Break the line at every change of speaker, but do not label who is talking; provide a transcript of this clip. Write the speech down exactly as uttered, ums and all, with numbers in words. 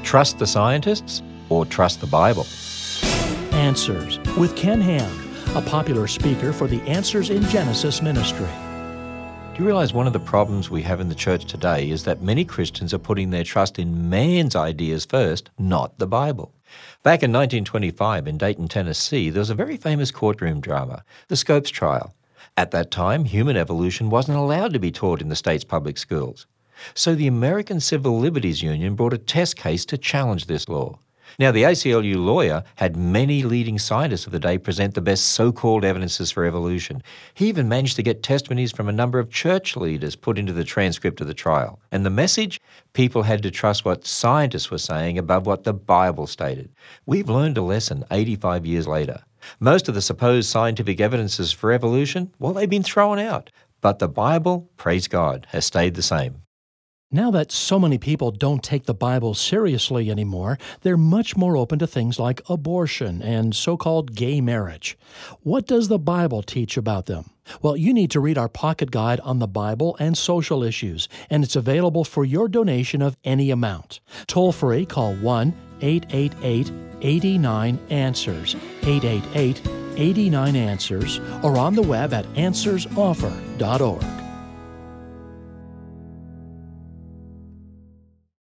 Trust the scientists or trust the Bible?
Answers with Ken Ham, a popular speaker for the Answers in Genesis ministry.
Do you realize one of the problems we have in the church today is that many Christians are putting their trust in man's ideas first, not the Bible? Back in nineteen twenty-five in Dayton, Tennessee, there was a very famous courtroom drama, the Scopes trial. At that time, human evolution wasn't allowed to be taught in the state's public schools. So the American Civil Liberties Union brought a test case to challenge this law. Now, the A C L U lawyer had many leading scientists of the day present the best so-called evidences for evolution. He even managed to get testimonies from a number of church leaders put into the transcript of the trial. And the message? People had to trust what scientists were saying above what the Bible stated. We've learned a lesson eighty-five years later. Most of the supposed scientific evidences for evolution, well, they've been thrown out. But the Bible, praise God, has stayed the same.
Now that so many people don't take the Bible seriously anymore, they're much more open to things like abortion and so-called gay marriage. What does the Bible teach about them? Well, you need to read our pocket guide on the Bible and social issues, and it's available for your donation of any amount. Toll free, call one eight eight eight, eight nine, answers, eight eight eight, eight nine, answers, or on the web at answers offer dot org.